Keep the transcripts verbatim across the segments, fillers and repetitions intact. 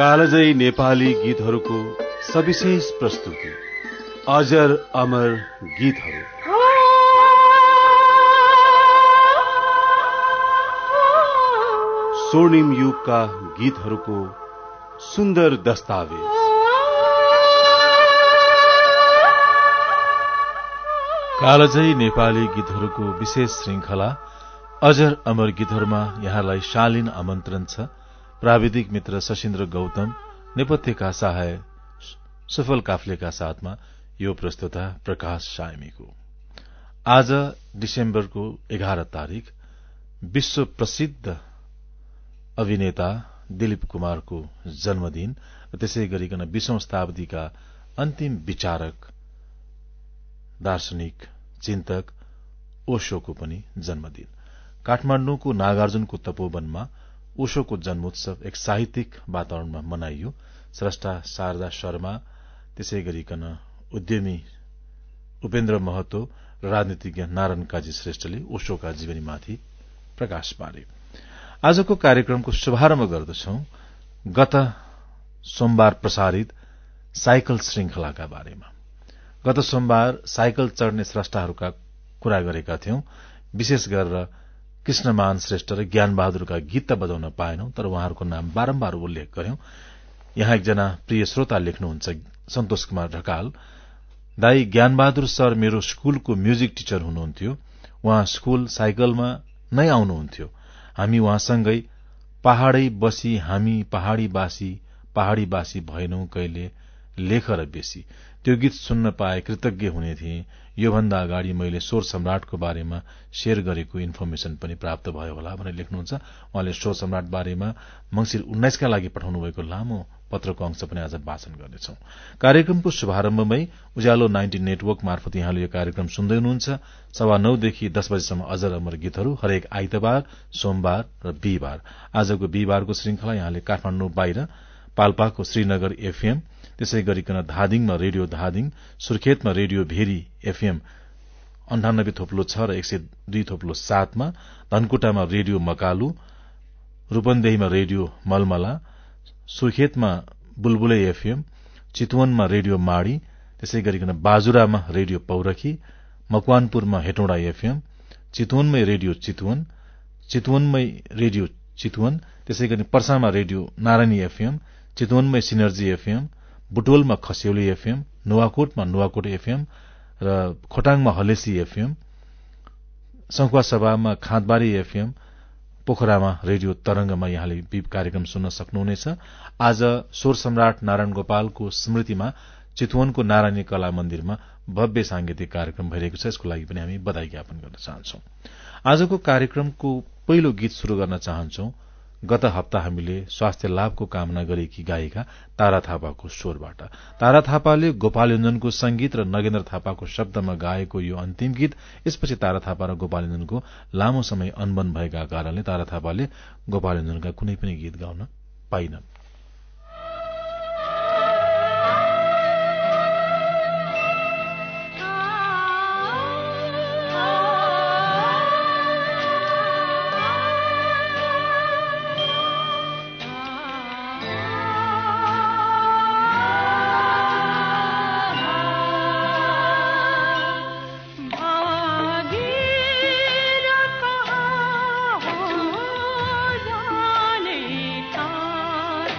कालजै नेपाली गीतहरूको सविशेष प्रस्तुति अजर अमर गीतहरू। स्वर्णिम युगका गीतहरूको सुन्दर दस्तावेज। कालजै नेपाली गीतहरूको विशेष श्रृंखला अजर अमर गीतहरूमा यहाँलाई शालीन आमन्त्रण छ। प्राविधिक मित्र शशीन्द्र गौतम, नेपथ्यका सहाय सुफल काफ्लेका साथमा यो प्रस्तुता प्रकाश सायमीको। आज डिसेम्बरको एघार तारिक विश्व प्रसिद्ध अभिनेता दिलीप कुमारको जन्मदिन र त्यसै गरिकन बीसौं शताब्दीका अन्तिम विचारक दार्शनिक चिन्तक ओशोको पनि जन्मदिन। काठमाण्डुको नागार्जुनको तपोवनमा ओशोको जन्मोत्सव एक साहित्यिक वातावरणमा मनाइयो। स्रष्टा शारदा शर्मा, त्यसै गरिकन उद्यमी उपेन्द्र महतो र राजनीतिज्ञ नारायण काजी श्रेष्ठले ओशोका जीवनीमाथि प्रकाश पारे। आजको कार्यक्रमको शुभारम्भ गर्दछौ गत सोमबार प्रसारित साइकल श्रृंखलाका बारेमा। गत सोमबार साइकल चढ़ने स्रष्टाहरूका कुरा गरेका थियौं। विशेष गरेर कृष्णमान श्रेष्ठ र ज्ञान बहादुरका गीत त बजाउन पाएनौं, तर उहाँहरूको नाम बारम्बार उल्लेख गर्यौं। यहाँ एकजना प्रिय श्रोता लेख्नुहुन्छ, सन्तोष कुमार ढकाल, दाई ज्ञान बहादुर सर मेरो स्कूलको म्युजिक टीचर हुनुहुन्थ्यो। उहाँ स्कूल साइकलमा नै आउनुहुन्थ्यो। हामी उहाँसँगै पहाड़ै बसी हामी पहाड़ी बासी पहाड़ी बासी भएनौं कहिले लेख र बेसी। त्यो गीत सुन्न पाए कृतज्ञ हुने थिए। योभन्दा अगाडि मैले स्वर सम्राटको बारेमा शेयर गरेको इन्फर्मेशन पनि प्राप्त भयो होला भनेर लेख्नुहुन्छ। उहाँले स्वर सम्राट बारेमा मंसिर उन्नाइसका लागि पठाउनु भएको लामो पत्रको अंश पनि आज वाचन गर्नेछौं। कार्यक्रमको शुभारम्भमै उज्यालो नाइन्टी नेटवर्क मार्फत यहाँले यो कार्यक्रम सुन्दै हुनुहुन्छ। सवा नौदेखि दस बजेसम्म अजर अमर गीतहरू हरेक आइतबार, सोमबार र बिहिबार। आजको बिहिबारको श्रृंखला यहाँले काठमाण्डु बाहिर पाल्पाको श्रीनगर एफएम, त्यसै गरिकन धादिङमा रेडियो धादिङ, सुर्खेतमा रेडियो भेरी एफएम अन्ठानब्बे थोप्लो छ र एक सय दुई थोप्लो सातमा, धनकुटामा रेडियो मकालु, रूपन्देहीमा रेडियो मलमला, सुर्खेतमा बुलबुले एफएम, चितवनमा रेडियो माड़ी, त्यसै गरिकन बाजुरामा रेडियो पौरखी, मकवानपुरमा हेटौँडा एफएम, चितवनमै रेडियो चितवन, चितवनमै रेडियो चितवन, त्यसै गरी पर्सामा रेडियो नारायणी एफएम, चितवनमै सिनर्जी एफएम, बुटोलमा खस्यौली एफएम, नुवाकोटमा नुवाकोट एफएम र खोटाङमा हलेसी एफएम, संखुवासभामा खाँदबारी एफएम, पोखरामा रेडियो तरंगमा यहाँले कार्यक्रम सुन्न सक्नुहुनेछ। आज स्वर सम्राट नारायण गोपालको स्मृतिमा चितवनको नारायणी कला मन्दिरमा भव्य सांगीतिक कार्यक्रम भइरहेको छ। यसको लागि पनि हामी बधाई ज्ञापन गर्न चाहन्छौं। आजको कार्यक्रमको पहिलो गीत शुरू गर्न चाहन्छौं। गत हप्ता हामीले स्वास्थ्य लाभको कामना गरेकी गायिका तारा थापाको स्वरबाट। तारा थापाले गोपाल योन्जनको संगीत र नगेन्द्र थापाको शब्दमा गाएको यो अन्तिम गीत। यसपछि तारा थापा र गोपाल योन्जनको लामो समय अनबन भएका कारणले तारा थापाले गोपाल योन्जनका कुनै पनि गीत गाउन पाइनन्। कहा हो जाने का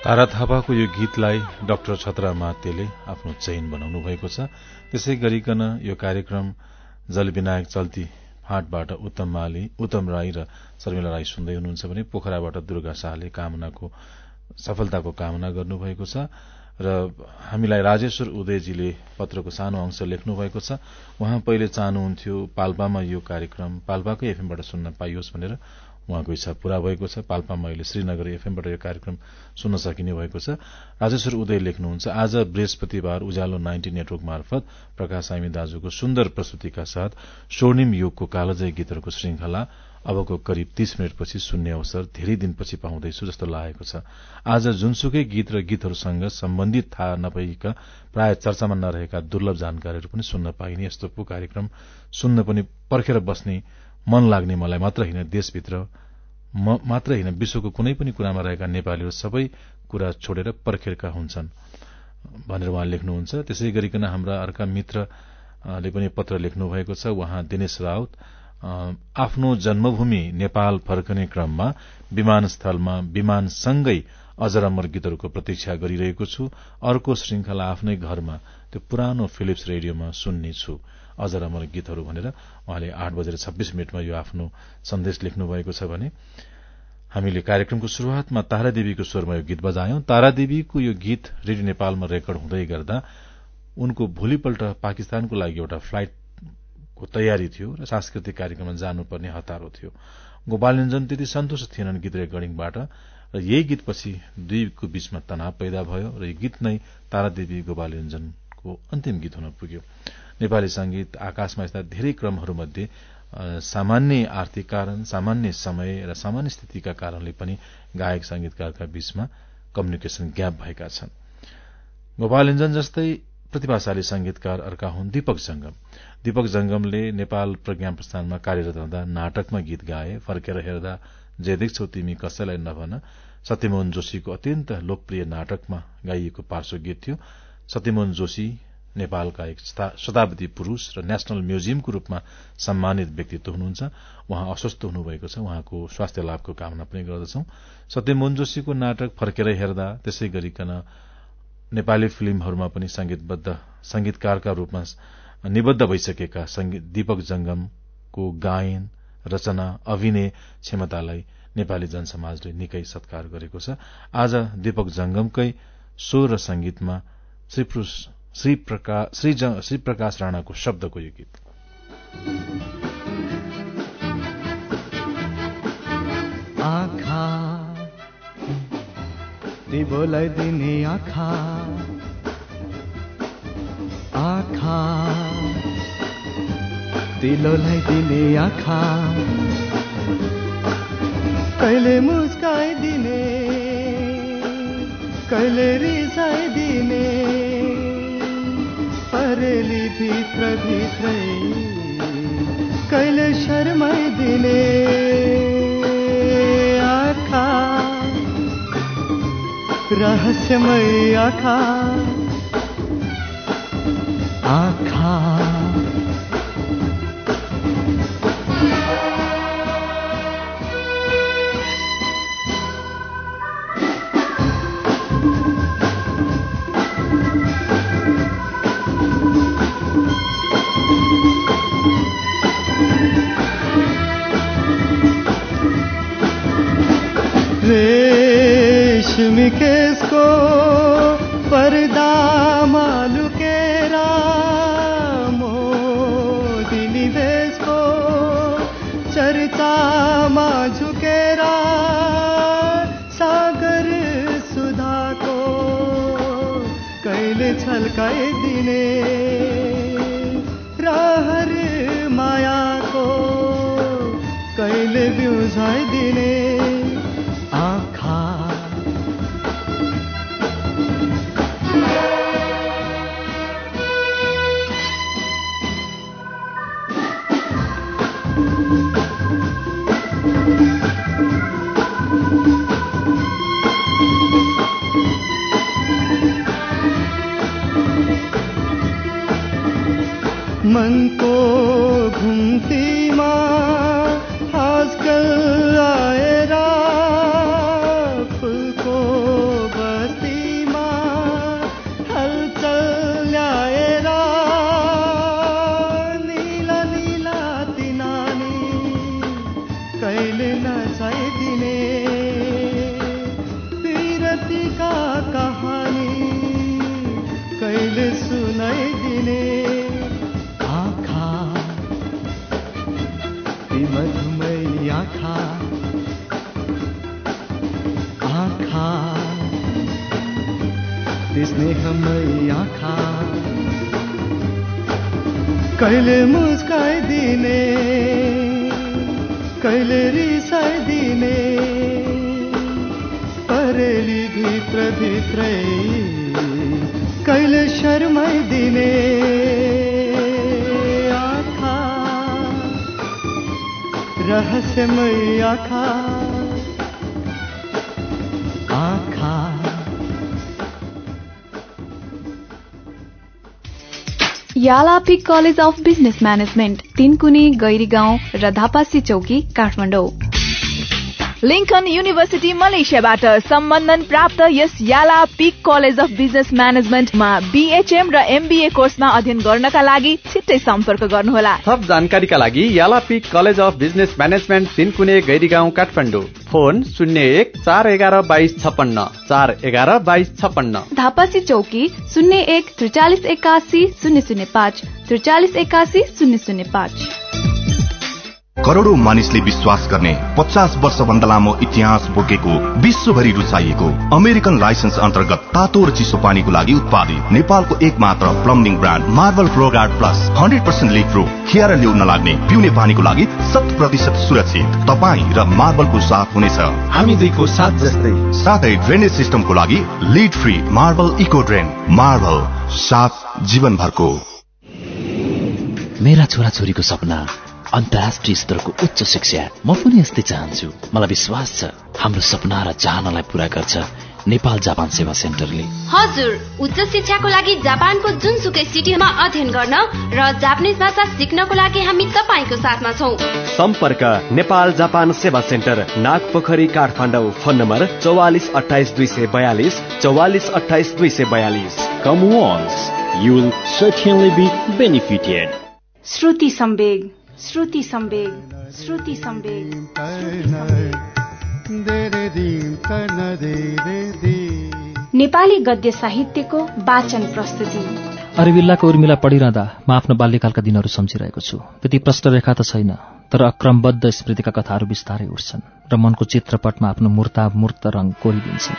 तारा थापाको यो गीतलाई डाक्टर छतरा मातेले आफ्नो चयन बनाउनु भएको छ। त्यसै गरिकन यो कार्यक्रम जलविनायक चल्ती फाँटबाट उत्तम माली, उत्तम राई र शर्मिला राई सुन्दै हुनुहुन्छ भने पोखराबाट दुर्गा शाहले कामनाको सफलताको कामना गर्नुभएको छ र हामीलाई राजेश्वर उदयजीले पत्रको सानो अंश लेख्नु भएको छ। उहाँ पहिले चाहनुहुन्थ्यो पाल्पामा यो कार्यक्रम पाल्पाकै एफएमबाट सुन्न पाइयोस् भनेर। उहाँको इच्छा पूरा भएको छ। पाल्पामा अहिले श्रीनगर एफएमबाट यो कार्यक्रम सुन्न सकिने भएको छ। राजेश्वर उदय लेख्नुहुन्छ, आज बृहस्पतिबार उज्यालो नाइन्टी नेटवर्क मार्फत प्रकाश आइमी दाजुको सुन्दर प्रस्तुतिका साथ स्वर्णिम युगको कालजयी गीतहरूको श्रृंखला अबको करिब तीस मिनटपछि सुन्ने अवसर धेरै दिनपछि पाउँदैछु जस्तो लागेको छ। आज जुनसुकै गीत र गीतहरूसँग सम्बन्धित थाहा नभएका प्राय चर्चामा नरहेका दुर्लभ जानकारीहरू पनि सुन्न पाइने यस्तो पो कार्यक्रम सुन्न पनि पर्खेर बस्ने मन लाग्ने मलाई मात्र होइन, देशभित्र मात्र होइन विश्वको कुनै पनि कुरामा रहेका नेपालीहरू सबै कुरा छोडेर पर्खेरका हुन्छन् भनेर उहाँ लेख्नुहुन्छ। त्यसै गरिकन हाम्रा अर्का मित्रले पनि पत्र लेख्नु भएको छ। उहाँ दिनेश राउत, आफ्नो जन्मभूमि नेपाल फर्कने क्रममा विमानस्थलमा विमानसँगै अजरअमर गीतहरूको प्रतीक्षा गरिरहेको छु। अर्को श्रृंखला आफ्नै घरमा त्यो पुरानो फिलिप्स रेडियोमा सुन्नेछु अजरअमर गीतहरू भनेर उहाँले आठ बजेर छब्बीस मिनटमा यो आफ्नो सन्देश लेख्नु भएको छ भने हामीले कार्यक्रमको शुरूआतमा तारादेवीको स्वरमा यो गीत बजायौं। तारादेवीको यो गीत रेडियो नेपालमा रेकर्ड हुँदै गर्दा उनको भोलिपल्ट पाकिस्तानको लागि एउटा फ्लाइटको तयारी थियो र सांस्कृतिक कार्यक्रममा जानुपर्ने हतारो थियो। गोपालञ्जन त्यति सन्तुष्ट थिएनन् गीत रेकर्डिङबाट र यही गीतपछि दुईको बीचमा तनाव पैदा भयो र यो गीत नै तारादेवी गोपालञ्जनको अन्तिम गीत हुन पुग्यो। नेपाली संगीत आकाशमा यस्ता धेरै क्रमहरूमध्ये सामान्य आर्थिक कारण, सामान्य समय र सामान्य स्थितिका कारणले पनि गायक संगीतकारका बीचमा कम्युनिकेशन ग्याप भएका छन्। गोपालञ्जन जस्तै प्रतिभाशाली संगीतकार अर्का हुन् दीपक जंगम। दीपक जंगमले नेपाल प्रज्ञा प्रस्थानमा कार्यरत हुँदा नाटकमा गीत गाए। फर्केर हेर्दा जे देख्छौ तिमी कसैलाई नभन सत्यमोहन जोशीको अत्यन्त लोकप्रिय नाटकमा गाइएको पार्श्व गीत थियो। सत्यमोहन जोशी नेपालका एक शताब्दी पुरूष र नेशनल म्युजियमको रूपमा सम्मानित व्यक्तित्व हुनुहुन्छ। उहाँ अस्वस्थ हुनुभएको छ। उहाँको स्वास्थ्य लाभको कामना पनि गर्दछौं। सत्यमोहन जोशीको नाटक फर्केर हेर्दा, त्यसै गरिकन नेपाली फिल्महरूमा पनि संगीतबद्ध संगीतकारका रूपमा निबद्ध भइसकेका दीपक जंगमको गायन, रचना, अभिनय क्षमतालाई नेपाली जनसमाजले निकै सत्कार गरेको छ। आज दीपक जंगमकै स्वर र संगीतमा श्री श्री प्रकाश श्री, श्री प्रकाश राणाको शब्दको यो गीत। आँखा दिबोलाई दिने आँखा, आँखा दिलोलाई दिने आँखा, कहिले मुस्काइदिने कहिले रिसाइदिने, परेली भित्र भित्रै कहिले शर्माइदिने आँखा, रहस्यमय आँखा, आँखा रेशमी केसको पर्दामा लुकेर मोदिनी भेषको चर्चामा झुकेर सागर सुधाको कहिले छल्काइदिने रहर मायाको कहिले बिउझाइदिने आँखा, मनको घुम्तीमा आजकल आएर फुलको स्नेहमय आँखा कहिले मुस्काइदिने कहिले रिसाइदिने परेली भित्र भित्रै कहिले शर्माइदिने आँखा रहस्यमय आँखा आँखा यालापी college of business management Tinkune Gairigaun र धापासी चौकी काठमाडौँ। लिंकन युनिभर्सिटी मलेसियाबाट सम्बन्धन प्राप्त यस Yala peak college of business म्यानेजमेन्टमा बीएचएम र एमबीए कोर्समा अध्ययन गर्नका लागि छिट्टै सम्पर्क गर्नुहोला। थप जानकारीका लागि Yala peak college of business management Tinkune Gairigaun Kathmandu. Phone शून्य एक चार एघार बाइस छप्पन्न चार एघार बाइस छप्पन्न। धापासी चौकी शून्य एक त्रिचालिस एकासी शून्य शून्य पाँच त्रिचालिस एकासी शून्य शून्य पाँच। करोडौं मानिसले विश्वास गर्ने पचास वर्ष भन्दा लामो इतिहास बोकेको विश्वभरि रुचाइएको अमेरिकन लाइसेन्स अन्तर्गत तातो र चिसो पानीको लागि उत्पादित नेपालको एक मात्र plumbing brand marble Flowguard plus hundred percent leak proof खिएर ल्याउन लाग्ने पिउने पानीको लागि शत प्रतिशत सुरक्षित तपाईँ र मार्बलको साथ हुनेछ हामी दुईको साथ जस्तै। साथै ड्रेनेज सिस्टमको लागि lead free marble eco drain marble साथ जीवनभरको। मेरा छोराछोरीको सपना अन्तर्राष्ट्रिय स्तरको उच्च शिक्षा। म पनि यस्तै चाहन्छु। मलाई विश्वास छ हाम्रो सपना र चाहनालाई पूरा गर्छ नेपाल जापान सेवा सेन्टरले। हजुर, उच्च शिक्षाको लागि जापानको जुनसुकै सिटीमा अध्ययन गर्न र जापानिज भाषा सिक्नको लागि हामी तपाईको साथमा छौं। सम्पर्क नेपाल जापान सेवा centre, Nagpokhari, Kathmandu. Phone number चौवालिस अठाइस दुई सय बयालिस चौवालिस अठाइस दुई सय बयालिस। Come once, you will certainly be benefited. श्रुति सम्वेग, श्रुति सम्वेग, श्रुति सम्वेग। नेपाली गद्य साहित्यको वाचन प्रस्तुति। अरविल्लाको उर्मिला पढिरहँदा म आफ्नो बाल्यकालका दिनहरू सम्झिरहेको छु। त्यति प्रष्ट रेखा त छैन, तर अक्रमबद्ध स्मृतिका कथाहरू बिस्तारै उठ्छन् र मनको चित्रपटमा आफ्नो मूर्ता मूर्त रङ कोरिदिन्छन्।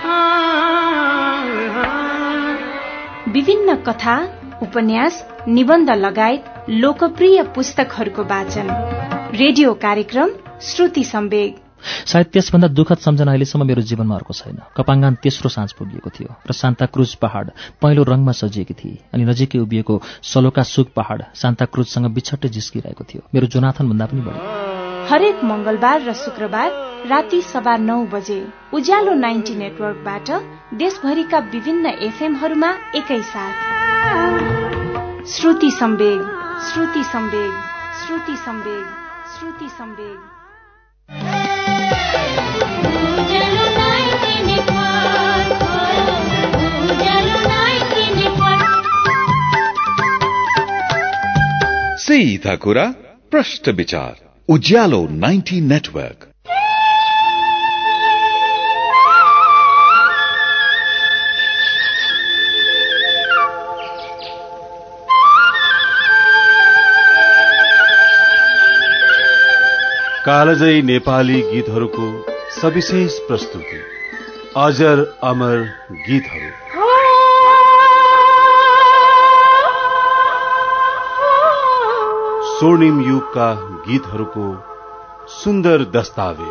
विभिन्न कथा, उपन्यास, निबन्ध लगायत लोकप्रिय पुस्तकहरूको वाचन। रेडियो कार्यक्रम श्रुति सम्वेग। सायद त्यसभन्दा दुःखद सम्झना अहिलेसम्म मेरो जीवनमा अर्को छैन। कपाङ्गान तेस्रो साँझ पुगिएको थियो र सान्ता क्रुज पहाड पहेँलो रङमा सजिएकी थिए अनि नजिकै उभिएको सलोका सुक पहाड सान्ता क्रुजसँग बिछट्टै जिस्किरहेको थियो, मेरो जोनाथन भन्दा पनि बढी। हरेक मंगलबार र शुक्रबार राति सवा नौ बजे उज्यालो नाइन्टी नेटवर्कबाट देशभरिका विभिन्न एफएमहरूमा एकैसाथ श्रुति सम्वेग, श्रुति सम्वेग, श्रुति सम्वेग, श्रुति सम्वेग। सीधा कुरा प्रश्न विचार उज्यालो नाइन्टी नेटवर्क। कालजयी नेपाली गीतहरूको सविशेष प्रस्तुति अजर अमर गीतहरू। स्वर्णिम युगका गीतहरूको सुन्दर दस्तावेज।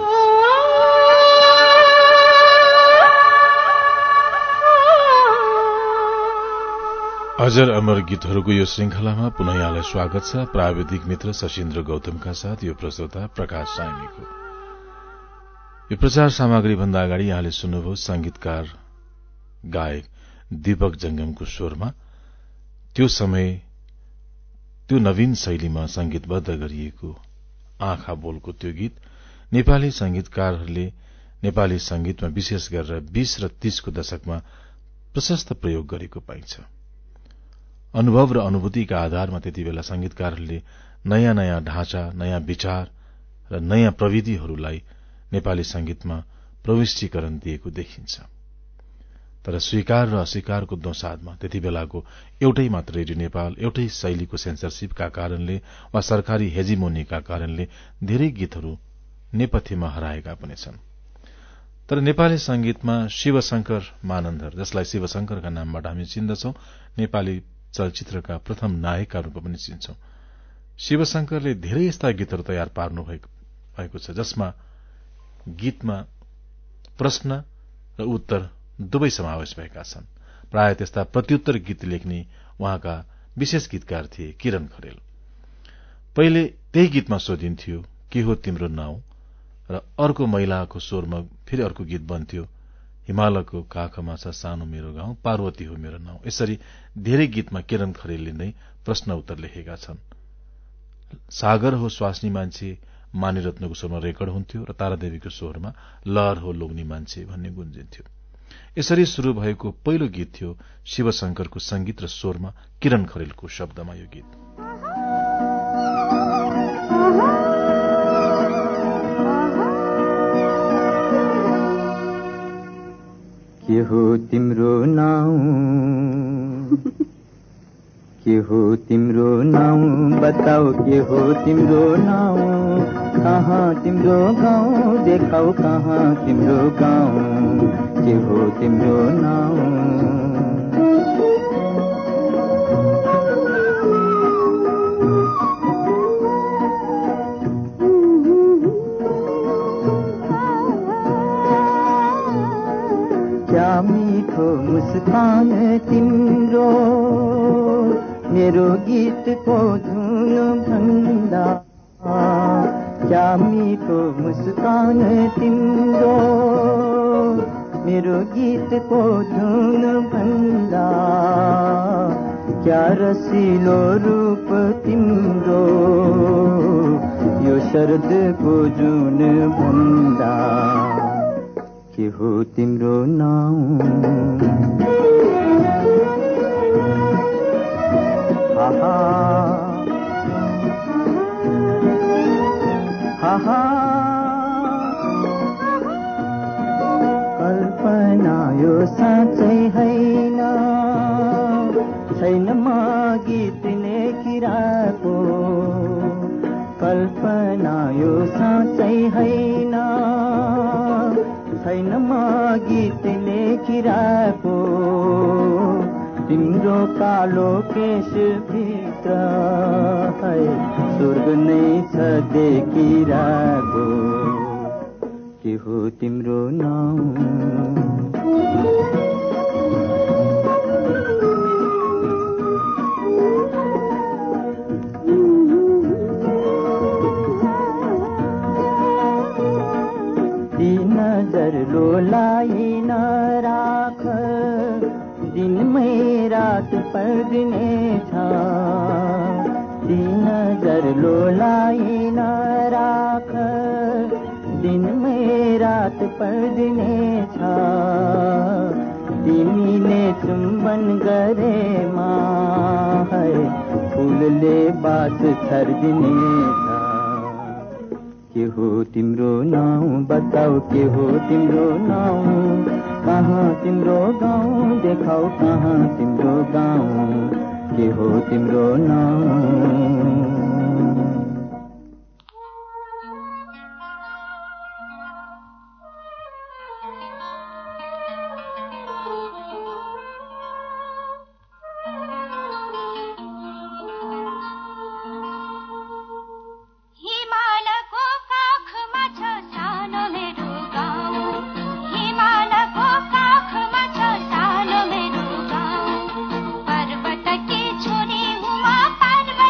अजर अमर गीतहरूको यो श्रृंखलामा पुनः यहाँलाई स्वागत छ। प्राविधिक मित्र सशिन्द्र गौतमका साथ यो प्रस्तोता प्रकाश साइमीको। यो प्रचार सामग्री भन्दा अगाडि यहाँले सुन्नुभयो संगीतकार गायक दीपक जंगमको स्वरमा त्यो समय त्यो नवीन शैलीमा संगीतबद्ध गरिएको आँखा बोलको त्यो गीत नेपाली संगीतकारहरूले नेपाली संगीतमा विशेष गरेर बीस र तीसको दशकमा प्रशस्त प्रयोग गरेको पाइन्छ। अनुभव र अनुभूतिका आधारमा त्यति बेला संगीतकारहरूले नयाँ नयाँ ढाँचा, नयाँ विचार र नयाँ प्रविधिहरूलाई नेपाली संगीतमा प्रविष्टीकरण दिएको देखिन्छ। तर स्वीकार र अस्वीकारको दोसादमा त्यति बेलाको एउटै मात्र रेडियो नेपाल, एउटै शैलीको सेन्सरशिपका कारणले वा सरकारी हेजिमोनीका कारणले धेरै गीतहरू नेपथ्यमा हराएका पनि छन्। तर नेपाली संगीतमा शिवशंकर मानन्धर, जसलाई शिवशंकरका नामबाट हामी चिन्दछौं, नेपाली चलचित्रका प्रथम नायकका रूपमा पनि चिन्छौं। शिवशंकरले धेरै यस्ता गीतहरू तयार पार्नु भएको छ जसमा गीतमा प्रश्न र उत्तर दुवै समावेश भएका छन्। प्राय त्यस्ता प्रत्युत्तर गीत लेख्ने उहाँका विशेष गीतकार थिए किरण खरेल। पहिले त्यही गीतमा सोधिन्थ्यो के हो तिम्रो नाउँ, र अर्को महिलाको स्वरमा फेरि अर्को गीत बन्थ्यो हिमालयको काखमा छ सानो मेरो गाउँ, पार्वती हो मेरो नाउँ। यसरी धेरै गीतमा किरण खरेलले नै प्रश्न उत्तर लेखेका छन्। सागर हो स्वास्नी मान्छे मानिरत्नको स्वरमा रेकर्ड हुन्थ्यो र तारादेवीको स्वरमा लहर हो लोग्ने मान्छे भन्ने गुन्जिन्थ्यो। यसरी शुरू भएको पहिलो गीत थियो शिवशंकरको संगीत र स्वरमा किरण खरेलको शब्दमा यो गीत। के हो तिम्रो नाउँ, के हो तिम्रो नाउँ, बताऊ के हो तिम्रो नाउँ, कहाँ तिम्रो गाउँ, देखाऊ कहाँ तिम्रो गाउँ, के हो तिम्रो नाउँ। क्या मीठो मुस्कान तिम्रो, मेरो गीतको धुन भन्दा, क्या मीठो मुस्कान तिम्रो, मेरो गीतको धुन भन्दा, क्या रसिलो रूप तिम्रो, यो शरदको जुन भन्दा, के हो तिम्रो नाउँ। आहा आहा कल्पना यो साँच्चै हैन, छैन म गीत लेखिरहेको, कल्पना यो साँच्चै हैन, छैन म गीत लेखिरहेको, तिम्रो कालो केश भित्र है स्वर्ग नै छ देखिरहेको, के हो तिम्रो नाउँ। नजर लोलाई न राख, दिनमै रात पर्दिने छ, नजर लोलाई न राख, दिनमै रात पर्दिने छ, तिमीले चुम्बन गरेमा है फूलले बास छर्दिने छ, के हो तिम्रो नाउँ, बताऊ के हो तिम्रो नाउँ, कहाँ तिम्रो गाउँ, देखाऊ कहाँ तिम्रो गाउँ, के हो तिम्रो नाउँ। पर्वत की छोरी हुमा पर्वत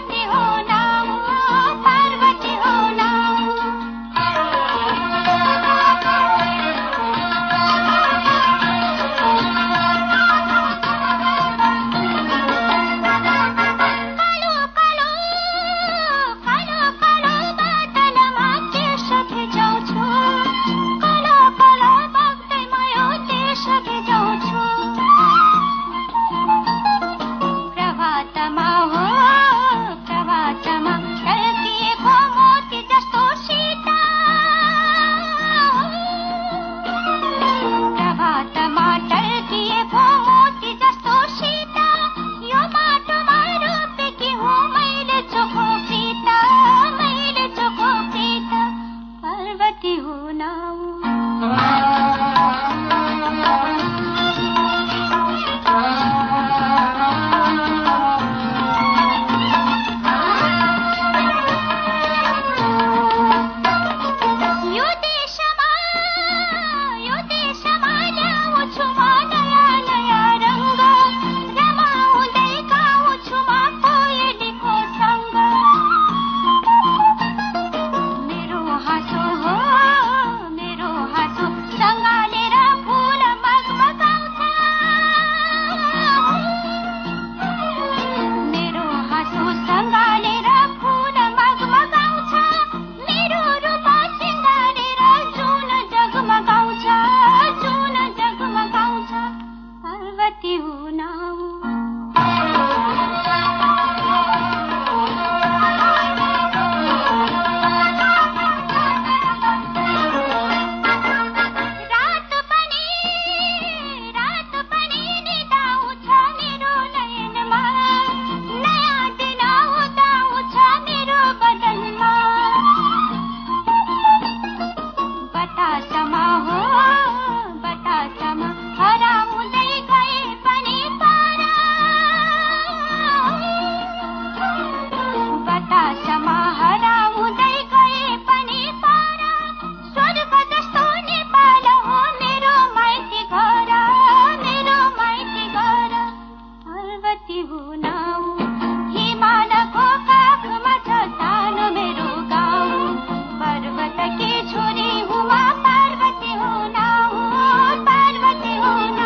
आकाशमा हराउँदै गए पनि पर स्वर्ग जस्तो नेपाल हो मेरो माइती घर मेरो माइती घर पर्वती हुन हिमालको काखमा छ सानो मेरो गाउँ पर्वतकी छोरी हुमा पार्वती हुन पार्वती हुन।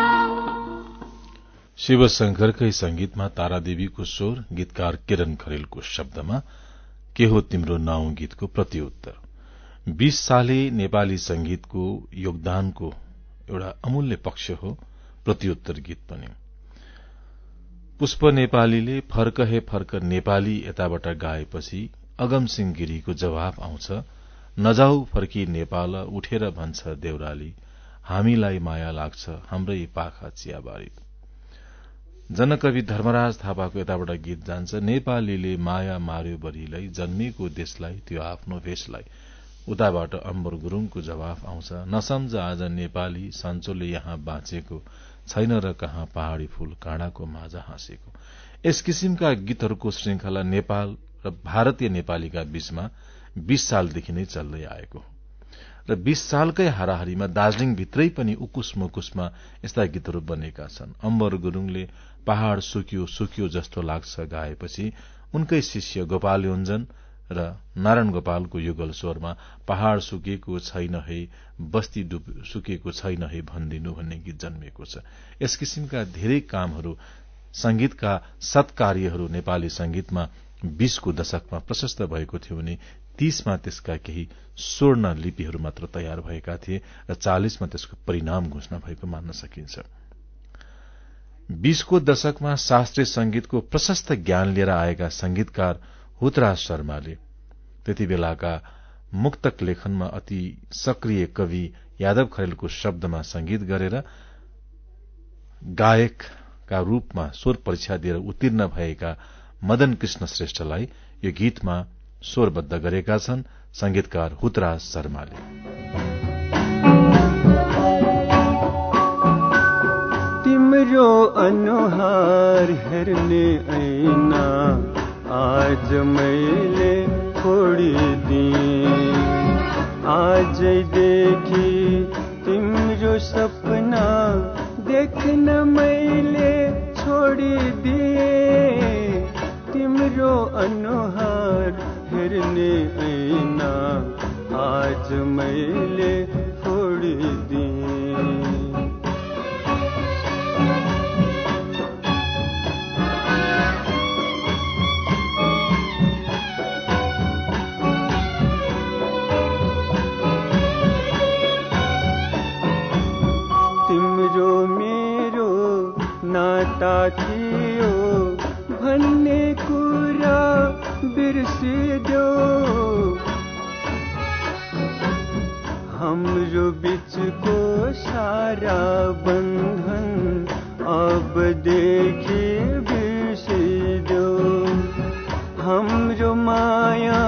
शिवशंकरकै संगीतमा तारादेवीको स्वर, गीतकार किरण खरेलको शब्दमा के हो तिम्रो नाउँ गीतको प्रतिउत्तर। बीस साले नेपाली संगीतको योगदानको एउटा अमूल्य पक्ष हो प्रतिउत्तर गीत पनि। पुष्प नेपालीले फर्क हे फर्क नेपाली यताबाट गाएपछि अगमसिंह गिरीको जवाफ आउँछ, नजाऊ फर्की नेपाल उठेर भन्छ देउराली, हामीलाई माया लाग्छ हाम्रै पाखा चियाबारी। जनकवि धर्मराज थापाको यताबाट गीत जान्छ, नेपालीले माया मार्यो बरीलाई, जन्मेको देशलाई त्यो आफ्नो भेषलाई। उताबाट अम्बर गुरूङको जवाफ आउँछ, नसम्झ आज नेपाली सन्चोले यहाँ बाँचेको छैन र कहाँ पहाड़ी फूल काँडाको माझा हाँसेको। यस किसिमका गीतहरूको श्रृंखला नेपाल र भारतीय नेपालीका बीचमा बीस सालदेखि नै चल्दै आएको र बीस सालकै हाराहारीमा दार्जीलिङ भित्रै पनि उकुस मुकुसमा यस्ता गीतहरू बनेका छन्। अम्बर गुरूङले पहाड़ सुक्यो सुक्यो जस्तो लाग्छ गाएपछि उनकै शिष्य गोपाल योन्जन र नारायण गोपालको युगल स्वरमा पहाड़ सुकेको छैन है बस्ती सुकेको छैन है भनिदिनु भन्ने गीत जन्मेको छ। यस किसिमका धेरै कामहरू संगीतका सत्कार्यहरू नेपाली संगीतमा बीसको दशकमा प्रशस्त भएको थियो भने तीसमा त्यसका केही स्वर्ण लिपिहरू मात्र तयार भएका थिए र चालीसमा त्यसको परिणाम घोषणा भएको मान्न सकिन्छ। बीसको दशकमा शास्त्रीय संगीतको प्रशस्त ज्ञान लिएर आएका संगीतकार हुतराज शर्माले त्यति बेलाका मुक्तक लेखनमा अति सक्रिय कवि यादव खरेलको शब्दमा संगीत गरेर गायकका रूपमा स्वर परीक्षा दिएर उत्तीर्ण भएका मदन कृष्ण श्रेष्ठलाई यो गीतमा स्वरबद्ध गरेका छन् संगीतकार हुतराज शर्माले। तिम्रो अनुहार हेर्ने ऐना आज मैले छोडिदिएँ, आजदेखि तिम्रो सपना देख्न मैले छोडिदिएँ। तिम्रो अनुहार हेर्ने ऐना आज मैले छोडिदिएँ। तिम्रो मेरो नाता थियो भन्ने कुरा बिर्सिदेऊ, हाम्रो बीचको सारा बन्धन अबदेखि बिर्सिदेऊ। हाम्रो माया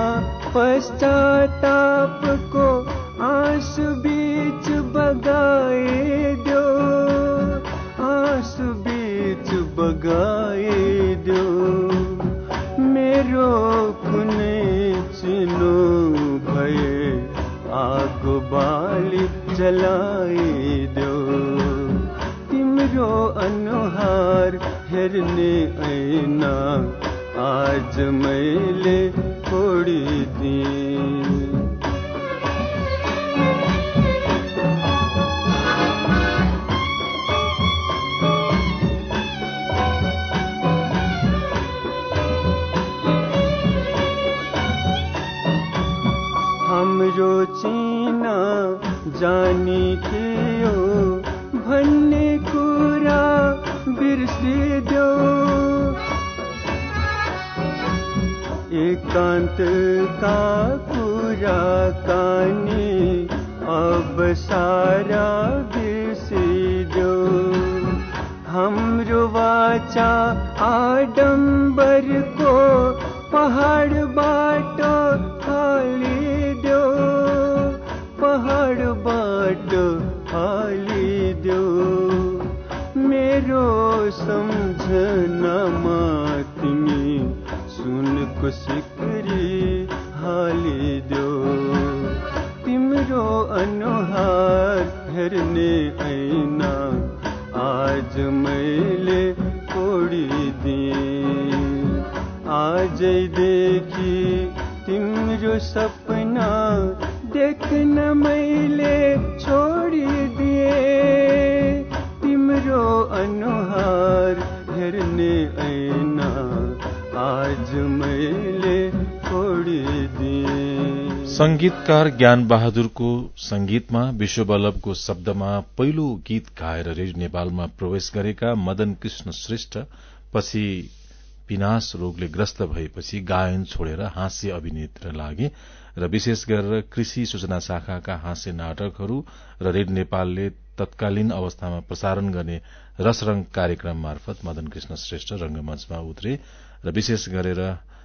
पश्चातापको आँसु बीच बगाइदेऊ, आँसु बीच बगाइदेऊ। मेरो कुनै चिनो भए आगो बाली जलाइदेऊ। तिम्रो अनुहार हेर्ने ऐना आज मैले छोडिदिएँ। हाम्रो चिना जानी थियो भन्ने कुरा बिर्सिदेऊ। एकान्तका कुराकानी अब सारा बिर्सिदेऊ। हाम्रो वाचा आडम्बरको पहाडबाट हालिदेऊ, पहाडबाट हालिदेऊ। मेरो सम्झनामा तिमी सुन को सिकरी हालिदेऊ तिम्रो अनुहार हेर्ने ऐना आज मैले तोडिदिएँ आजैदेखि तिम्रो सपना देख्न मैले छोडिदिएँ तिम्रो अनुहार हेर्ने ऐना आज मैले तोडिदिएँ। संगीतकार ज्ञान बहादुरको संगीतमा विश्ववल्लभको शब्दमा पहिलो गीत गाएर रेडियो नेपालमा प्रवेश गरेका मदन कृष्ण श्रेष्ठ पछि पिनास रोगले ग्रस्त भएपछि गायन छोडेर हास्य अभिनेत्र लागे र विशेष गरेर कृषि सूचना शाखाका हास्य नाटकहरू र रेडियो नेपालले तत्कालीन अवस्थामा प्रसारण गर्ने रसरंग कार्यक्रम मार्फत मदन कृष्ण श्रेष्ठ रंगमञ्चमा उत्रे र विशेष गरेर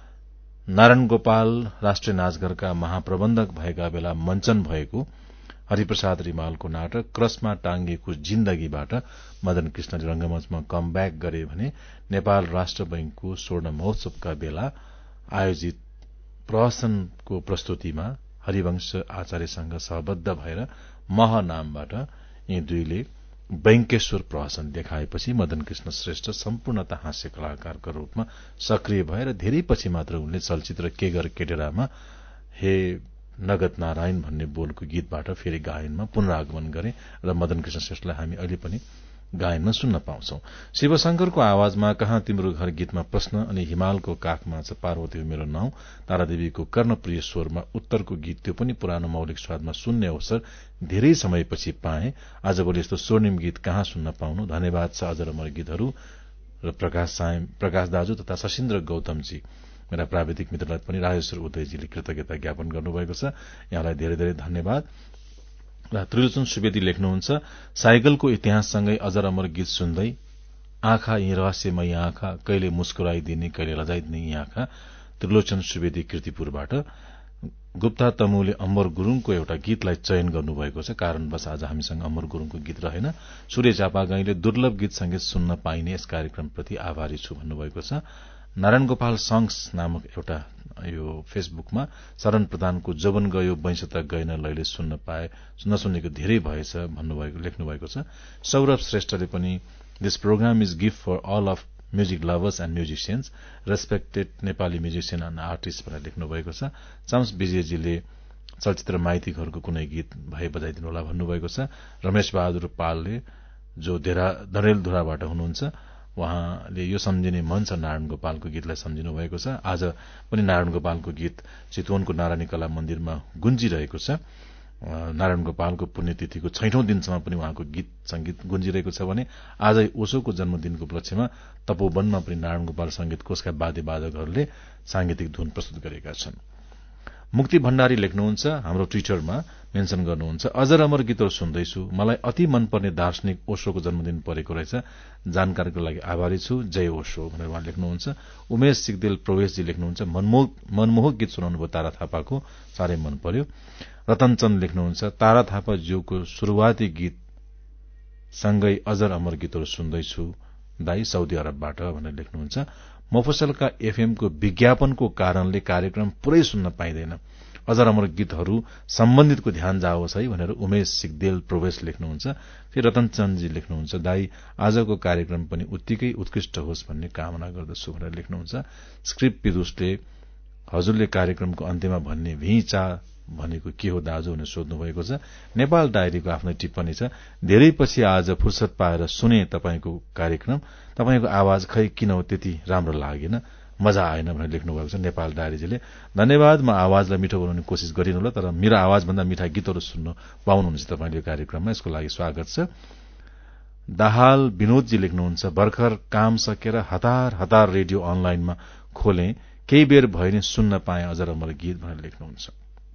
नारायण गोपाल राष्ट्रिय नाचघरका महाप्रबन्धक भएका बेला मञ्चन भएको हरिप्रसाद रिमालको नाटक क्रसमा टाँगिएको जिन्दगीबाट मदन कृष्णले रंगमञ्चमा कम ब्याक गरे भने नेपाल राष्ट्र बैंकको स्वर्ण महोत्सवका बेला आयोजित प्रहसनको प्रस्तुतिमा हरिवंश आचार्यसँग सहबद्ध भएर मह नामबाट यी दुईले बैंकेश्वर प्रहसन देखाएपछि मदन कृष्ण श्रेष्ठ सम्पूर्णतः हास्य कलाकारको रूपमा सक्रिय भएर धेरै पछि मात्र उनले चलचित्र केगर केडेरामा हे नगद नारायण भन्ने बोलको गीतबाट फेरि गायनमा पुनरागमन गरे र मदन कृष्ण श्रेष्ठलाई हामी अहिले पनि गायनमा सुन्न पाउँछौं। शिवशंकरको आवाजमा कहाँ तिम्रो घर गीतमा प्रश्न अनि हिमालको काखमा छ पार्वती मेरो नाउँ तारादेवीको कर्णप्रिय स्वरमा उत्तरको गीत त्यो पनि पुरानो मौलिक स्वादमा सुन्ने अवसर धेरै समयपछि पाए। आजभोलि यस्तो स्वर्णिम गीत कहाँ सुन्न पाउनु। धन्यवाद छ अजर अमर गीतहरू र प्रकाश साय प्रकाश दाजु तथा शशीन्द्र गौतमजी मेरा प्राविधिक मित्रलाई पनि राजेश्वर उदयजीले कृतज्ञता ज्ञापन गर्नुभएको छ। यहाँलाई धेरै धेरै धन्यवाद। र त्रिलोचन सुवेदी लेख्नुहुन्छ साइकलको इतिहाससँगै अजर अमर गीत सुन्दै आँखा यी रहस्यमय आँखा कहिले मुस्कुराइदिने कहिले लजाइदिने यी आँखा त्रिलोचन सुवेदी कीर्तिपुरबाट गुप्ता तमुले अमर गुरूङको एउटा गीतलाई चयन गर्नुभएको छ। कारणवश आज हामीसँग अमर गुरूङको गीत रहेन। सूर्य चापागाईले दुर्लभ गीत संगीत सुन्न पाइने यस कार्यक्रमप्रति आभारी छु भन्नुभएको छ। नारायण गोपाल संग्स नामक एउटा यो फेसबुकमा शरण प्रधानको जवन गयो बैंस त गएन लैले सुन्न पाए नसुनेको धेरै भएछ भन्नुभएको लेख्नुभएको छ। सौरभ श्रेष्ठले पनि this programme is gift for all of music lovers and musicians respected Nepali musician and artist भनेर लेख्नुभएको छ। चाम्स विजयजीले चलचित्र माइतीहरूको कुनै गीत भए बजाइदिनु होला भन्नुभएको छ। रमेश बहादुर पालले जो धरेलधुराबाट हुनुहुन्छ उहाँले यो सम्झिने मन छ नारायण गोपालको गीतलाई सम्झिनु भएको छ। आज पनि नारायण गोपालको गीत चितवनको नारायणी कला मन्दिरमा गुन्जिरहेको छ। नारायण गोपालको पुण्यतिथिको छैठौं दिनसम्म पनि उहाँको गीत संगीत गुन्जिरहेको छ भने आजै ओशोको जन्मदिनको उपलक्ष्यमा तपोवनमा पनि नारायण गोपाल संगीत कोषका वाद्यवादकहरूले सांगीतिक धुन प्रस्तुत गरेका छन्। मुक्ति भण्डारी लेख्नुहुन्छ हाम्रो ट्विटरमा मेन्सन गर्नुहुन्छ अजर अमर गीतहरू सुन्दैछु मलाई अति मनपर्ने दार्शनिक ओशोको जन्मदिन परेको रहेछ जानकारीको लागि आभारी छु जय ओशो भनेर उहाँ लेख्नुहुन्छ। उमेश सिगदेल प्रवेशजी लेख्नुहुन्छ मनमोहक मनमोहक गीत सुनाउनु भयो तारा थापाको साह्रै मन पर्यो। रतन चन्द लेख्नुहुन्छ तारा थापा ज्यूको शुरूआती गीत सँगै अजर अमर गीतहरू सुन्दैछु दाई साउदी अरबबाट भनेर लेख्नुहुन्छ। मफसलका एफएमको विज्ञापनको कारणले कार्यक्रम पुरै सुन्न पाइँदैन अजर अमर गीतहरू सम्बन्धितको ध्यान जाओस् है भनेर उमेश सिगदेल प्रवेश लेख्नुहुन्छ। फेरि रतन चन्दजी लेख्नुहुन्छ दाई आजको कार्यक्रम पनि उत्तिकै उत्कृष्ट होस् भन्ने कामना गर्दछु भनेर लेख्नुहुन्छ। स्क्रिप्ट विदुषले हजुरले कार्यक्रमको अन्त्यमा भन्ने भिचा भनेको के हो दाजु भनेर सोध्नु भएको छ। नेपाल डायरीको आफ्नो टिप्पणी छ धेरै पछि आज फुर्सद पाएर सुने तपाईको कार्यक्रम तपाईको आवाज खै किन हो त्यति राम्रो लागेन मजा आएन भनेर लेख्नु भएको छ नेपाल डायरीजीले। धन्यवाद। म आवाजलाई मिठो बनाउने कोसिस गरिनु होला तर मेरो आवाजभन्दा मिठा गीतहरू सुन्नु पाउनुहुन्छ तपाईले यो कार्यक्रममा यसको लागि स्वागत छ। दाहाल विनोदजी लेख्नुहुन्छ भर्खर काम सकेर हतार हतार रेडियो अनलाइनमा खोले केही बेर भए नि सुन्न पाए अजर अमर गीत भनेर लेख्नुहुन्छ।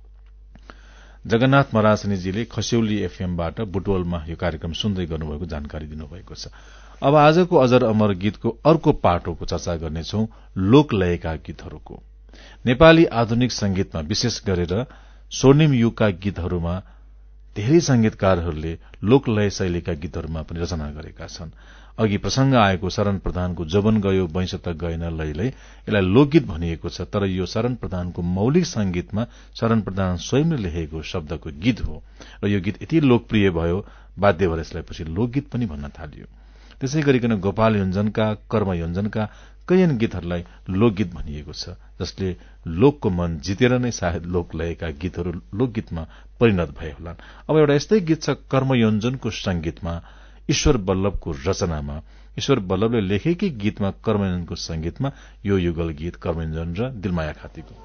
जगन्नाथ मरासनीजीले खस्यौली एफएमबाट बुटवलमा यो कार्यक्रम सुन्दै गर्नुभएको जानकारी दिनुभएको छ। अब आजको अजर अमर गीतको अर्को पाटोको चर्चा गर्नेछौं लोकलयका गीतहरूको। नेपाली आधुनिक संगीतमा विशेष गरेर स्वर्णिम युगका गीतहरूमा धेरै संगीतकारहरूले लोकलय शैलीका गीतहरूमा पनि रचना गरेका छन्। अघि प्रसंग आएको शरण प्रधानको जबन गयो वैंश त गएन लैलै यसलाई लोकगीत भनिएको छ, तर यो शरण प्रधानको मौलिक संगीतमा शरण प्रधान स्वयंले लेखेको शब्दको गीत हो र यो गीत यति लोकप्रिय भयो बाध्य भएर यसलाई पछि लोकगीत पनि भन्न थालियो। त्यसै गरिकन गोपाल योञ्जनका कर्म योञ्जनका कैयन गीतहरूलाई लोकगीत भनिएको छ, जसले लोकको मन जितेर नै सायद लोकलयका गीतहरू लोकगीतमा परिणत भए होलान्। अब एउटा यस्तै गीत छ कर्म योञ्जनको संगीतमा, ईश्वर बल्लभको रचनामा, ईश्वर बल्लभले लेखेकै गीतमा कर्मयोञ्जनको संगीतमा यो युगल गीत कर्मयोञ्जन र दिलमाया खातीको।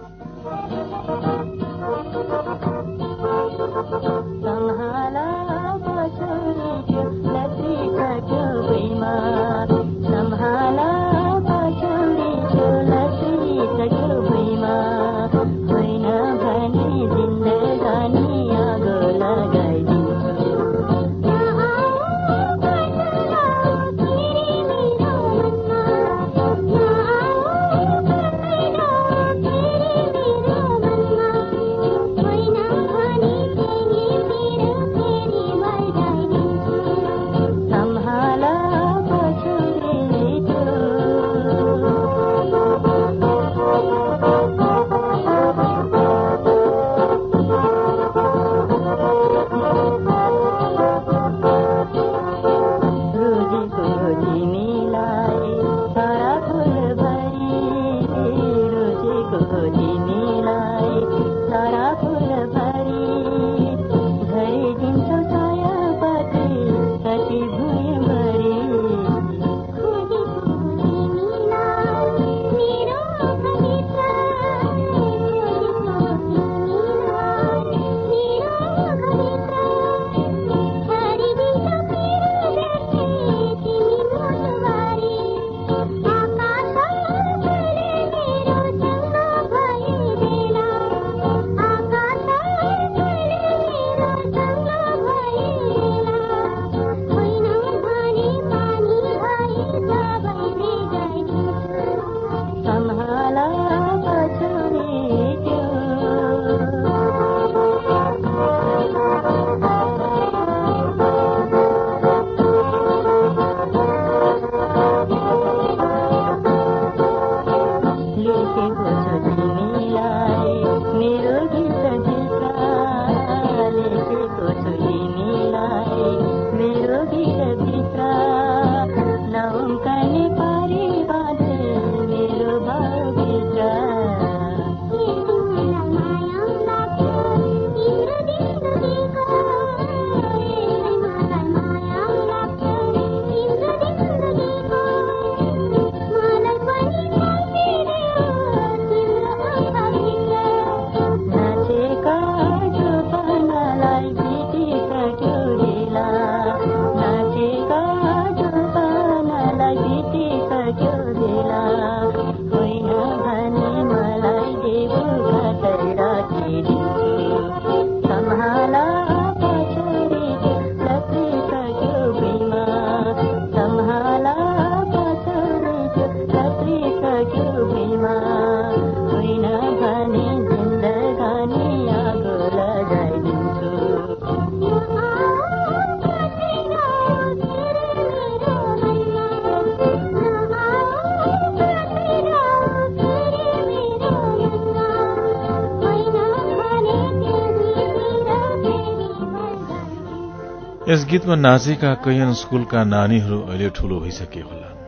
यस गीतमा नाचेका कैयन स्कूलका नानीहरू अहिले ठूलो भइसके होलान्।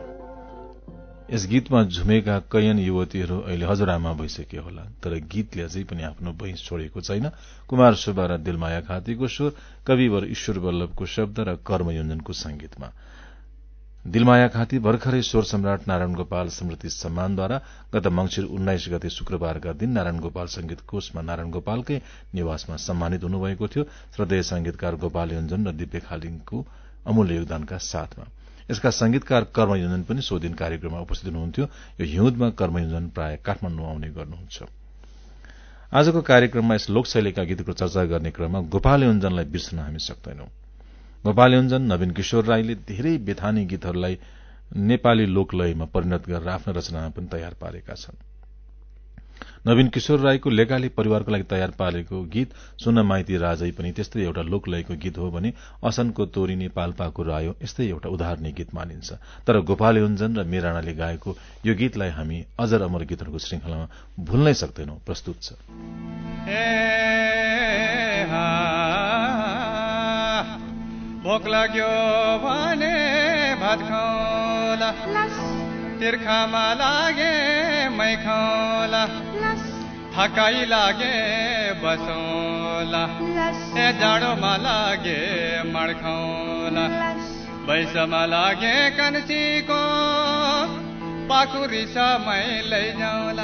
यस गीतमा झुमेका कैयन युवतीहरू अहिले हजुरआमा भइसके होलान्, तर गीतले अझै पनि आफ्नो बैंस छोडेको छैन। कुमार सुब्बा र दिलमाया खातीको स्वर, कविवर ईश्वर बल्लभको शब्द र कर्मयोञ्जनको संगीतमा। दिलमाया खाती भर्खरै स्वर सम्राट नारायण गोपाल स्मृति सम्मानद्वारा गत मंसिर उन्नाइस गते शुक्रबारका दिन नारायण गोपाल संगीत कोषमा नारायण गोपालकै निवासमा सम्मानित हुनुभएको थियो। श्रद्धेय संगीतकार गोपाल योञ्जन र दिव्य खालिङको अमूल्य योगदानका साथमा यसका संगीतकार कर्मयोञ्जन पनि सो दिन कार्यक्रममा उपस्थित हुनुहुन्थ्यो। यो हिउँदमा कर्मयोञ्जन प्राय काठमाडौँ आउने गर्नुहुन्छ। आजको कार्यक्रममा यस लोकशैलीका गीतको चर्चा गर्ने क्रममा गोपाल योञ्जनलाई बिर्सन हामी सक्दैनौं। गोपाल योञ्जन नवीन किशोर राईले धेरै बेथानी गीतहरूलाई नेपाली लोकलयमा परिणत गरेर आफ्नो रचनामा पनि तयार पारेका छन्। नवीन किशोर राईको लेकाली परिवारको लागि तयार पारेको गीत सुन माइती राजै पनि त्यस्तै एउटा लोकलयको गीत हो भने असनको तोरिने पाल्पाको रायो यस्तै एउटा उदाहरणीय गीत मानिन्छ। तर गोपाल योन्जन र मेराणाले गाएको यो गीतलाई हामी अजर अमर गीतहरूको श्रृंखलामा भुल्नै सक्दैनौं। प्रस्तुत छ भोक लाग्यो भने भात खाउला, तिर्खामा लागे मै खाउला, थकाइ लागे बसौला, ए जाडोमा लागे मड खाउला, बैसमा लागे कन्सीको पाखुरी समय लैजाउला।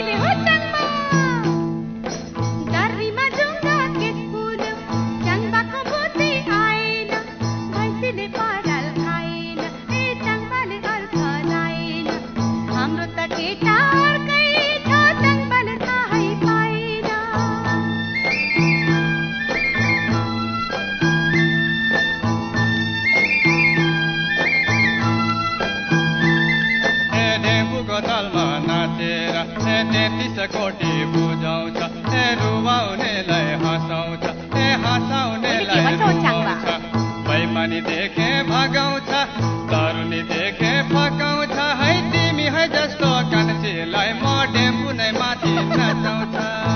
तेत्तीस कोटी बुझाउँछ, ए रुवाउनेलाई हँसाउँछ, ए हँसाउनेलाई रुवाउँछ, बैमानी देखे भगाउँछ, तरुनी देखे फकाउँछ, है तिमी है जस्तो कान्छीलाई म डेम्बु नै माथि नचाउँछ।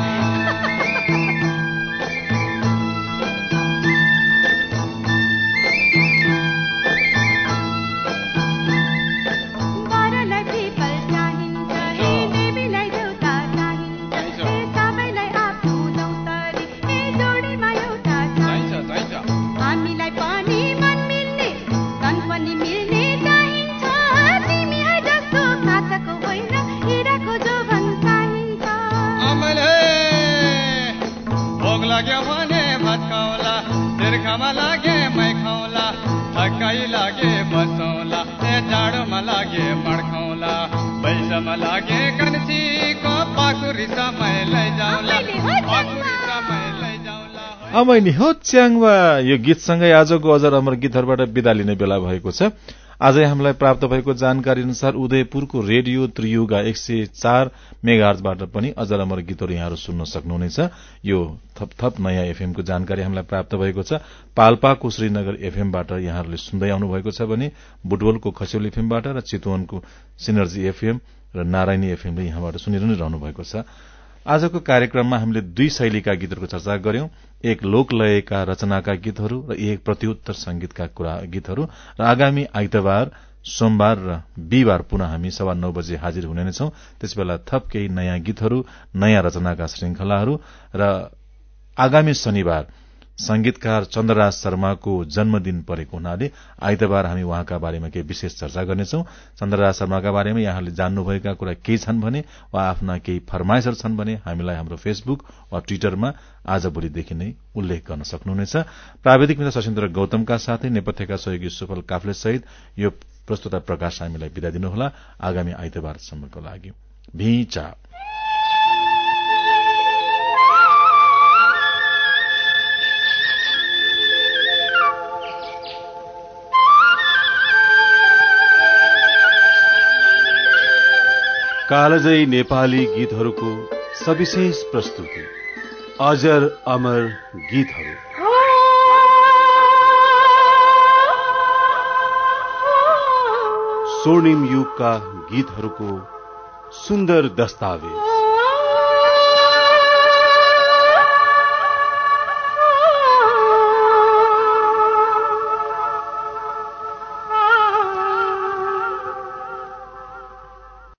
लागे मै खाउला, थकाइ लागे बसौला, ए जाडोमा लागे मड खाउला, बैसमा लागे कन्सीको पाखुरी समय लैजाउला, पाखुरी समय लैजाउला। अमैनी हो च्याङवा यो गीतसँगै आजको अजर अमर गीतहरूबाट बिदा लिने बेला भएको छ। आजै हामीलाई प्राप्त भएको जानकारी अनुसार उदयपुरको रेडियो त्रियुगा एक सय चार मेगाहर्जबाट पनि अजर अमर गीतहरू यहाँहरू सुन्न सक्नुहुनेछ। यो थप थप नयाँ एफएमको जानकारी हामीलाई प्राप्त भएको छ। पाल्पाको श्रीनगर एफएमबाट यहाँहरूले सुन्दै आउनुभएको छ भने बुटवलको खस्यौल एफएमबाट र चितवनको सिनर्जी एफएम र नारायणी एफएमले यहाँबाट सुनिरहनु रहनु भएको छ। आजको कार्यक्रममा हामीले दुई शैलीका गीतहरूको चर्चा गर्यौं, एक लोकलयका रचनाका गीतहरू र एक प्रत्युत्तर संगीतका कुरा गीतहरू। र आगामी आइतबार, सोमबार र बिहिबार पुनः हामी सवा नौ बजे हाजिर हुने नै छौं। त्यसबेला थप केही नयाँ गीतहरू, नयाँ रचनाका श्रृंखलाहरू र आगामी शनिबार संगीतकार चन्द्रराज शर्माको जन्मदिन परेको हुनाले आइतबार हामी उहाँका बारेमा केही विशेष चर्चा गर्नेछौं। चन्द्रराज शर्माका बारेमा यहाँहरूले जान्नुभएका कुरा केही छन् भने वा आफ्ना केही फरमाइशहरू छन् भने हामीलाई हाम्रो फेसबुक वा ट्विटरमा आज भोलिदेखि नै उल्लेख गर्न सक्नुहुनेछ। प्राविधिक मित्र सशेन्द्र गौतमका साथै नेपथ्यका सहयोगी सुफल काफले सहित यो प्रस्तुता प्रकाश हामीलाई बिदा दिनुहोला। आगामी आइतबारसम्मको लागि भिचा। कालजयी नेपाली गीतहरूको सविशेष प्रस्तुति अजर अमर गीतहरू। स्वर्णिम युगका गीतहरूको सुन्दर दस्तावेज।